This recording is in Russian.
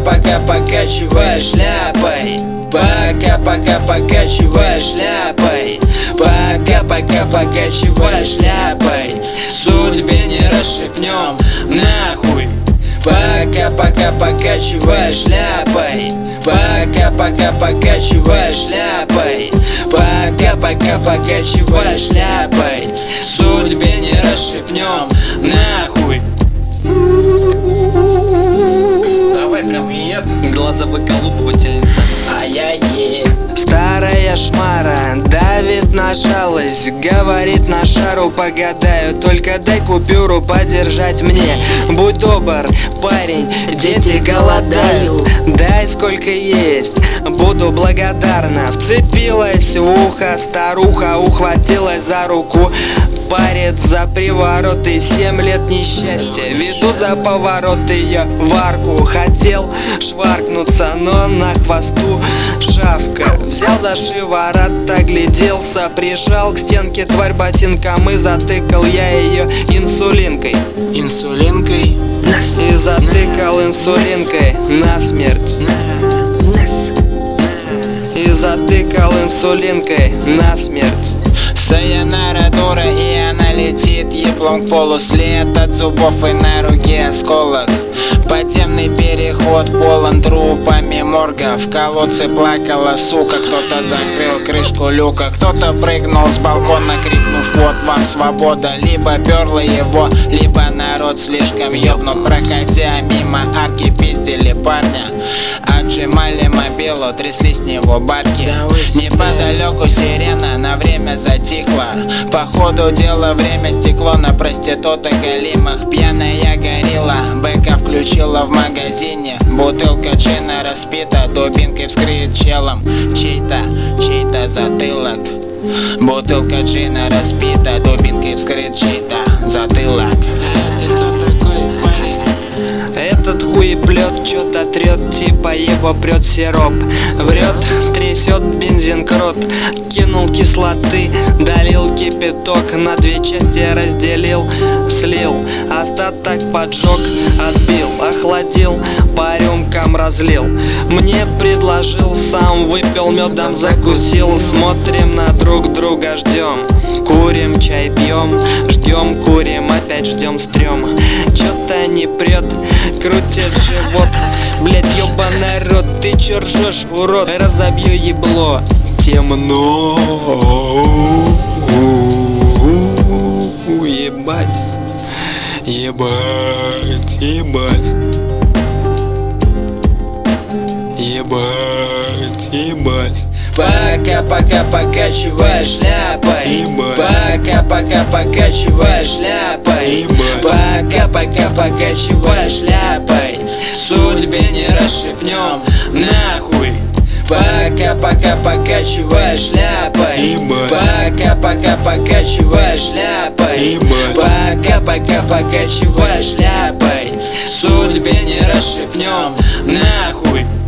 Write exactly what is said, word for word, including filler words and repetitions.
Пока-пока покачивая шляпой, пока-пока покачивая шляпой, пока-пока покачивая шляпой, судьбе не расшибнем нахуй. Пока-пока покачивая шляпой, пока-пока покачивая шляпой, пока-пока покачивая шляпой, судьбе не расшибнем нахуй. Давай прям нет, глаза выколупывательница. Ай-яй-е. Старая шмара давит на шалость, говорит на шару погадаю, только дай купюру подержать мне. Будь добр, парень, дети голодают, дай сколько есть, буду благодарна. Вцепилась в ухо старуха, ухватилась за руку, парит за привороты, семь лет несчастья, веду за повороты я в арку. Хотел шваркнуться, но на хвосту шавка. Взял за шиворот, огляделся, прижал к стенке тварь ботинком и затыкал я ее инсулинкой. Инсулинкой? И затыкал инсулинкой насмерть. И затыкал инсулинкой насмерть. Сайонара, дура, и она летит еблом к полу, след от зубов и на руке осколок. Подземный переход полон трупами морга. В колодце плакала сука, кто-то закрыл крышку люка, кто-то прыгнул с балкона, крикнув: вот вам свобода. Либо перла его, либо народ слишком ёбнут. Проходя мимо арки, пиздили парня, отжимали мобилу, трясли с него бабки. Неподалеку сирена на время затихла, по ходу дела время стекло на проституток голимых. Пьяная горилла бэка включила в магазине, бутылка джина распита, дубинкой вскрыт челом чей-то, чей-то затылок. Бутылка джина распита, дубинкой вскрыт чей-то затылок. Этот хуеплет чё-то трёт, типа его прёт сироп. Врет, трясет бензин крот, кинул кислоты, долил кипяток, на две части разделил, слил, остаток поджег, отбил, охладил, по рюмкам разлил. Мне предложил, сам выпил, медом закусил. Смотрим на друг друга, ждем, курим, чай пьем, ждем, курим, опять ждем, стрём. Чё-то не прет, крутит живот, блять, ёбаный рот, ты чё ржёшь, урод, разобью ебло. Темно, ебать, ебать, ебать, ебать, ебать. Пока-пока покачивая шляпой, пока-пока покачивая шляпой, пока-пока покачивая шляпой, судьбе не расшибнем нахуй. Пока-пока покачивая шляпой, пока-пока покачивая шляпой, пока-пока покачивая шляпой, судьбе не расшибнем нахуй.